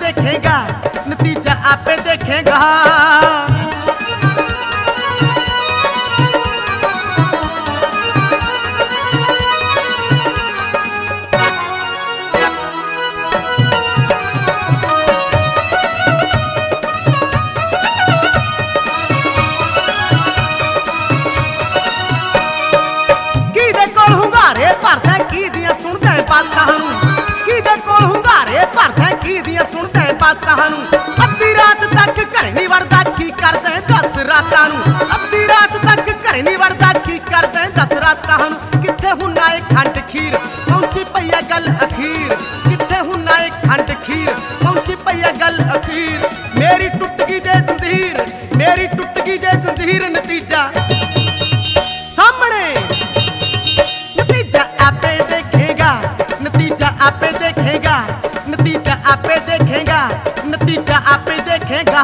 देखेगा, नतीजा आपे देखेगा। अद्धी रात तक घर नहीं वड़दा की करदे 10 रातां नूं, अद्धी रात तक घर नहीं वड़दा की करदे 10 रातां नूं। किथे हुन्ना ए खंड खीर पहुंची पई है गल अखीर, किथे हुन्ना ए खंड खीर पहुंची पई है गल अखीर। मेरी टुट गई जे जंजीर, मेरी टुट गई जे जंजीर, नतीजा सामने, नतीजा आपे देखेगा, नतीजा आपे देखेगा, नतीजा आपे देखेगा, नतीजा आपे देखेगा।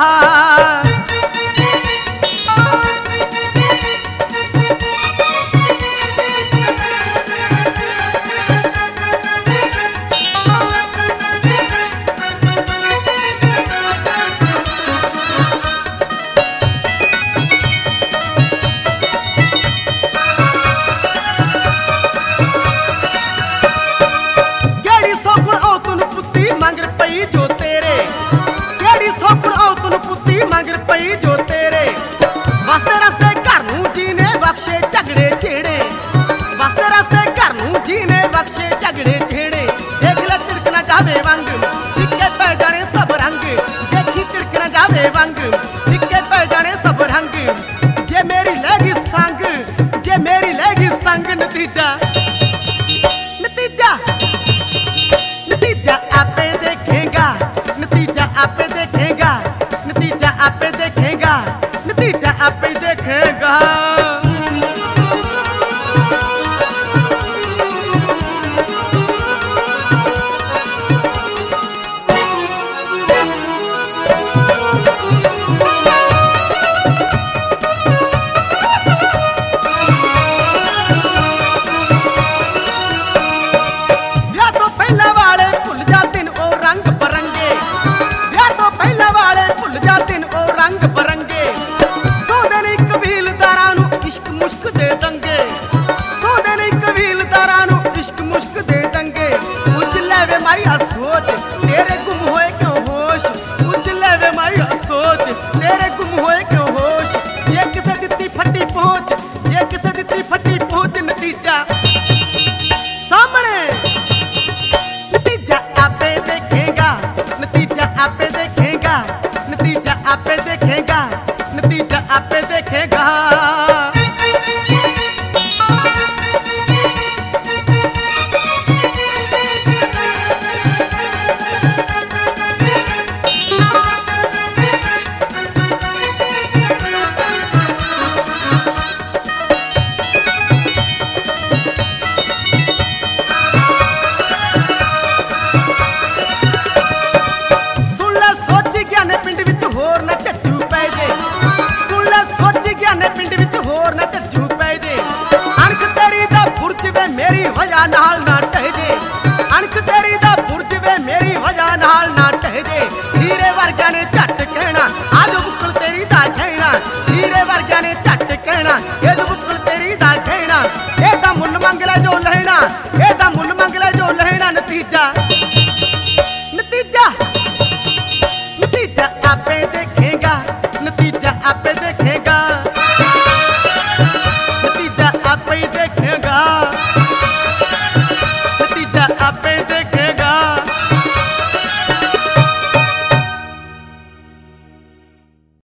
केड़ी सोपण ओ तुन पुत्ती मंगर पई जो तेरे, केड़ी सोपण ओ तुन पुत्ती मंगर पई जो तेरे। वास्ते रस्ते घर नूं जीने बख्शे झगड़े छेड़े, वास्ते रस्ते घर नूं जीने बख्शे झगड़े छेड़े। देख ले तिड़कना जावे वंग, टिके पै जाने सब रंग, देखी तिड़कना जावे वंग।